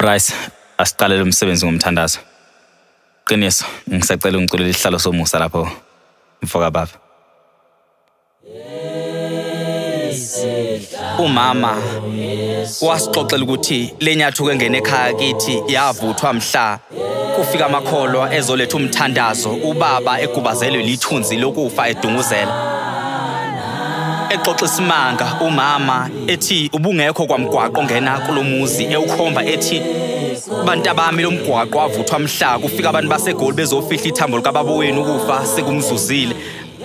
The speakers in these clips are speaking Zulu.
Bryce, asiqalele umsebenzi ngomthandazo. Qiniso, ngisacela ungiculele isihlalo somusa lapho mfoka baba. Umama wasixoxela ukuthi lenyathu kengene ekhaya kithi yavuthwa mhla kufika amakholwa ezoletha umthandazo, ubaba egubazelwe lithunzi lokufa edunguzela. Exoxa isimanga umama ethi ubungekho kwamgwaqo ongena kulomuzi ewukhomba ethi bantu bami lomgwaqo wavuthwa mhla kufika abantu baseGoli bezofihla ithambo likababa wenu ukufa sekumzuzile.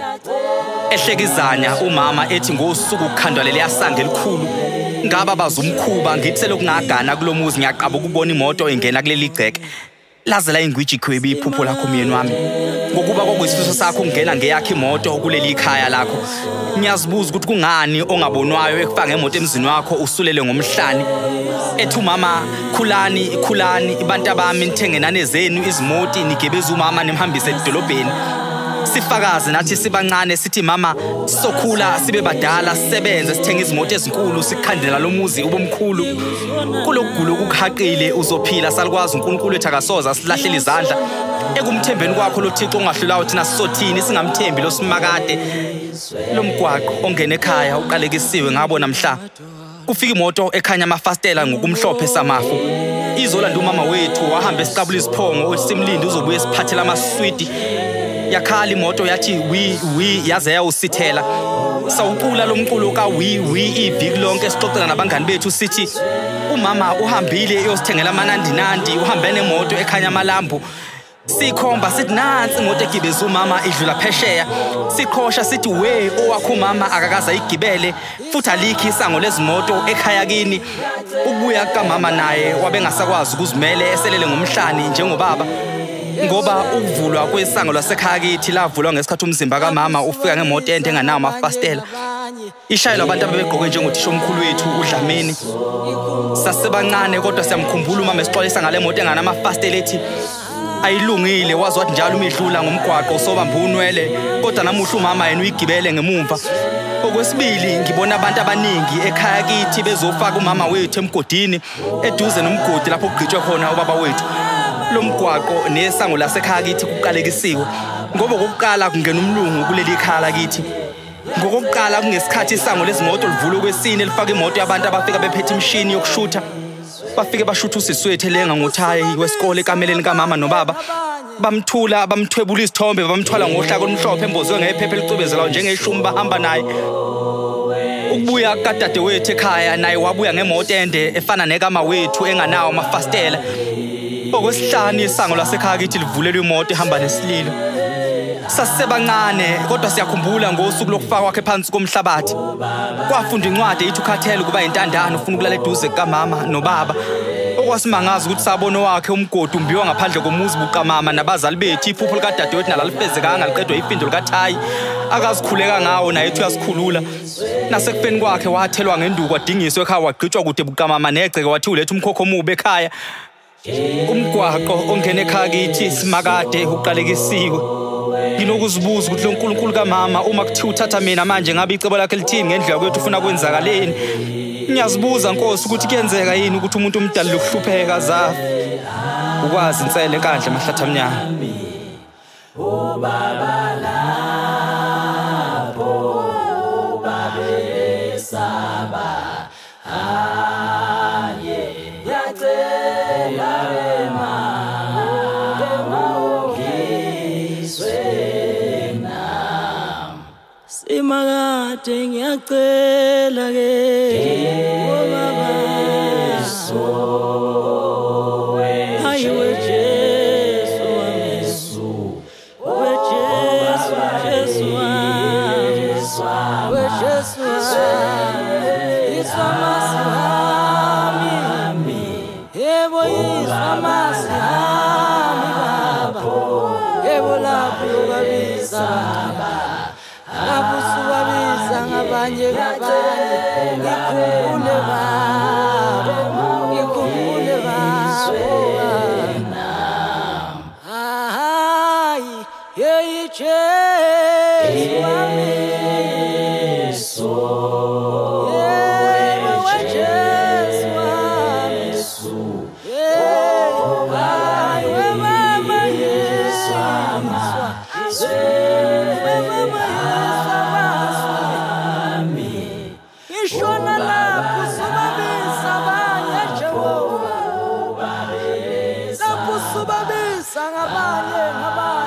Ehlekizanya umama ethi ngosuku ukukhandwalele yasange elikhulu ngaba bazumkhuba ngithi selokungagana kulomuzi ngiyaqaba ukubona imoto engena kuleli gceke lazela ingwiji khwebi iphupho lakho myeni wami ngokuba kwakuyisifiso sakho ungena ngeyakhe imoto kuleli ikhaya lakho. Ngiyazibuza ukuthi kungani ongabonwayo ekufaka ngemoto emzini wakho usulele ngomhlani. Ethi umama khulani abantu bami nithenge nane zenu izimoti nigebeza umama nimhambise edolobheni. Sifakaze nathi sibancane sithi mama sokhula sibe badala sisebenze sithenga izimoto ezinkulu sikhandela lomuzi ubomkhulu. Kulokugula okukhaqile uzophila salikwazi uNkulunkulu wethu akasoza silahlela izandla ekumthembeni kwakho lo Thixo ongahlulayo thina sisothini singamthembi lo simakade. Lomgwaqo ongena ekhaya uqalekisiwe ngabona mhla kufika imoto ekhanya amafastela ngokumhlophe samafu. Izolanda umama wethu wahamba esiqabula isiphongo osimlindi uzobuye esiphathela amaswidi. Yakhala imoto yathi wi yaze yawusithela. Sawucula lomculo ka wi iviki lonke esixoxela nabangani bethu sithi umama uhambile eyosithengela amanandinandi uhambe nemoto ekhanya amalambu. Sikhomba sithi nansi imoto egibeza umama idlula phesheya. Siqhosha sithi we owakho umama akakaza igibele futhi alikhi isango lezimoto ekhaya kini. Ukubuya kaMama naye wabengasakwazi ukuzimele eselele ngomhlani njengobaba ngoba ukuvulwa kwesango lasekhaya kithi lavulwa ngesikhathi umzimba kaMama ufika ngemoto ende enganawo amafastela. Ishayelwa abantu ababegqoke njengothisha omkhulu wethu uDlamini. Sasebancane kodwa siyamkhumbula umama esixolisa ngale moto engana amafastela ethi ayilungile wazi njalo umidlula ngomgwaqo usobamba unwele kodwa namuhla umama yena uyigibele ngemumva. Okwesibili ngibona abantu abaningi ekhaya kithi bezofaka umama wethu emgodini eduze nomgodi lapho kugqitshwe khona ubaba wethu. Lomgwaqo nesango lasekhaya kithi kuqalekisiwe ngoba kokuqala kungena umlungu kuleli ikhaya lakithi. Ngokuqala kungesikhathi isango lezimoto livulwe kwesine lifaka imoto yabantu abafika bephethe imshini yokushutha. Bafike bashutha usiswethu elenga ngothayi wesikole ekameleni kaMama nobaba. Bamthula bamthwebula isithombe bamthwala ngohlaka olumhlophe embozwe ngephepha elicwebezelayo njengeshumi bahamba naye. Ukubuya kadade wethu ekhaya naye wabuya ngemoto ende efana nekama wethu enganawo amafastela. Okwesihlanu isango lasekhaya kithi livulelwe imoto ehamba nesililo. Sasebancane kodwa siyakhumbula ngosuku lokufaka kwakhe phansi komhlabathi. Kwafunda incwadi ethi ukhathele kuba intandane ufuna ukulala eduze kaMama nobaba. Okwasimangaza ukuthi sabona wakhe umgodi umbiwa ngaphandle komuzi buqamama nabazali bethu iphupho likadade wethu nalalifezekanga liqedwe ifindo likaThayi akazikhuleka ngawo naye ethi uyasikhulula. Nasekufeni kwakhe wathelwa ngenduku wadingiswa ekhaya wagqitshwa kude buqamama negceke wathi ulethe umkhokho omubi ekhaya. Umgwaqo ongena ekhaya kithi simakade uqalekisiwe. Nginokuzibuza ukuthi lo uNkulunkulu kaMama uma kuthiwa uthatha mina manje ngabe icebo lakhe lithini ngendlela kwethu ufuna kwenzakaleni. Ngiyazibuza Nkosi ukuthi kuyenzeka yini ukuthi umuntu omdala lokuhlupheka za ukwazi insele enkandla emahlatha amnyama. Ubaba lapho babesaba aye yacela imakade ngiyacela ke obaba hayi weJesu weJesu weJesu weJesu isamasi yebo isamasi baba yebo lapho babisaba abusubabiza ngabanye ngikhumbule baba hayi yeJesu wami so sangabanye ngabanye